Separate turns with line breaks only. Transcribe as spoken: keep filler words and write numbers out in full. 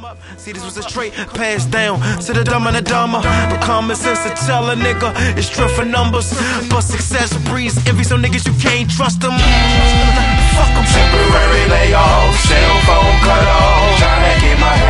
up. See, this was a trait passed down to the dumb and the dumber. But common sense to tell a nigga it's true for numbers. But success breeds envy, so niggas you can't trust them. Fuck them.
Temporary layoff, cell phone cut off, tryna get my